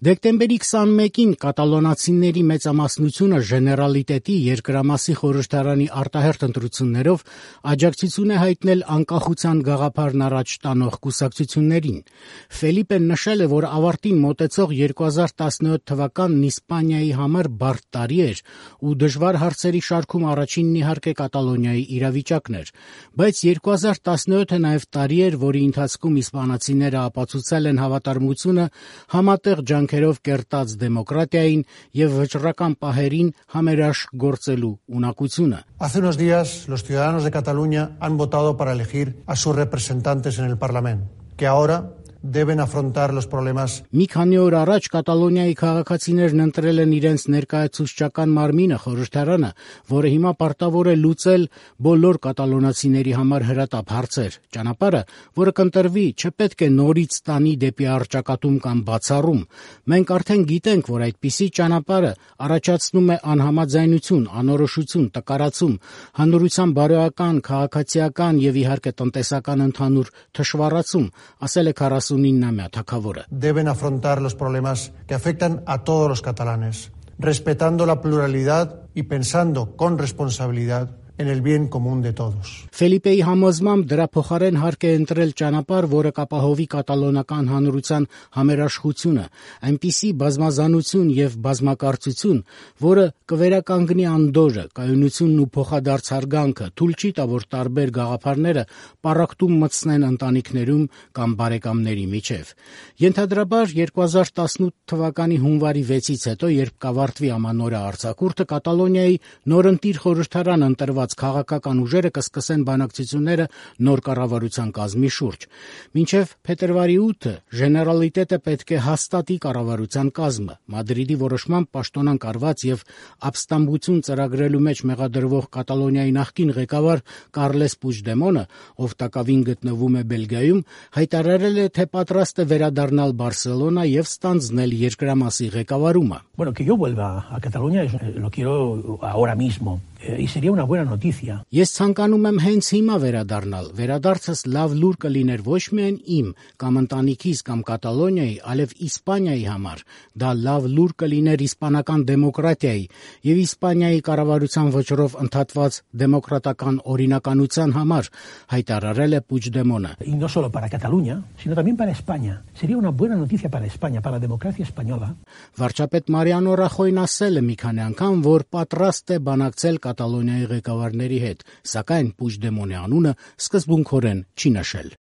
Դեկտեմբերի 21-ին կատալոնացիների մեծամասնությունը Ժեներալիտետի երկրամասի խորհրդարանի արտահերթ ընտրություններով աջակցություն է հայտնել անկախության գաղափարն առաջ տանող կուսակցություններին։ Ֆելիպեն նշել է, որ ավարտին մոտեցող 2017 թվականն Իսպանիայի համար բարդ տարի էր ու դժվար հարցերի շարքում առաջինն իհարկե Կատալոնիայի իրավիճակն էր, բայց 2017-ը նաև տարի էր, որի ընթացքում իսպանացիները ապացուցել են հավատարմությունը համատեղ ջանքերով կերտած դեմոկրատիային եւ վճռական պահերին համերաշխ գործելու ունակությունը։ Hace unos días los ciudadanos de Cataluña han votado para elegir a sus representantes en el Parlamento, que ahora deben afrontar los problemas. Մի քանի օր առաջ Կատալոնիայի քաղաքացիներն ընտրել են իրենց ներկայացուցչական մարմինը խորհրդարանը, որը հիմա պարտավոր է լուծել բոլոր կատալոնացիների համար հրատապ հարցեր։ Ճանապարհը, որը կընտրվի, չպետք է նորից տանի դեպի առճակատում կամ բացառում։ Մենք արդեն գիտենք, որ այդպիսի ճանապարհը առաջացնում է անհամաձայնություն, անորոշություն, տկարացում, հանրության բարոյական, քաղաքացիական եւ իհարկե տնտեսական ընդհանուր թշվառացում, ասել է 49-ամյա թագավորը։ Deben afrontar los problemas que afectan a todos los catalanes, respetando la pluralidad y pensando con responsabilidad en el bien común de todos. Ֆելիպեի համոզմամբ դրա փոխարեն հարկ է ընտրել ճանապարհ, որը կապահովի կատալոնական հանրության համերաշխությունը, այնպիսի բազմազանություն եւ բազմակարծություն, որը կվերականգնի անդորրը, կայունությունն ու փոխադարձ հարգանքը, թույլ չի տա, որ տարբեր գաղափարները պառակտում մտցնեն ընտանիքներում կամ բարեկամների միջև։ Ենթադրաբար 2018 թվականի հունվարի 6-ից հետո, երբ կավարտվի ամանորյա արձակուրդը, Կատալոնիայի նորընտիր խորհրդարան ընտրված քաղաքական ուժերը կսկսեն բանակցությունները նոր կառավարության կազմի շուրջ։ Մինչև փետրվարի 8-ը Ժեներալիտետը պետք է հաստատի կառավարության կազմը։ Մադրիդի որոշմամբ պաշտոնանկ արված եւ ապստամբություն ծրագրելու մեջ մեղադրվող Կատալոնիայի նախկին ղեկավար Կարլես Պուջդեմոնը, ով տակավին գտնվում է Բելգիայում, հայտարարել է, թե պատրաստ է վերադառնալ Բարսելոնա եւ ստանձնել երկրամասի ղեկավարումը։ Bueno, que yo vuelva a Cataluña lo quiero ahora mismo. Y sería una buena noticia. Ես ցանկանում եմ հենց հիմա վերադառնալ։ Վերադարձս լավ լուր կլիներ ոչ միայն իմ կամ ընտանիքիս կամ Կատալոնիայի, այլև Իսպանիայի համար։ Դա լավ լուր կլիներ իսպանական դեմոկրատիայի եւ Իսպանիայի կառավարության վճռով ընդհատված դեմոկրատական օրինականության համար, հայտարարել է Պուջդեմոնը։ Y no solo para Cataluña, sino también para España. Sería una buena noticia para España, para la democracia española. Վարչապետ Մարիանո Ռախոյն ասել է մի քանի անգամ, որ պատրաստ է բանակցել Կատալոնիայի ղեկավարների հետ, սակայն Պուջդեմոնի անունը սկզբունքորեն չի նշել։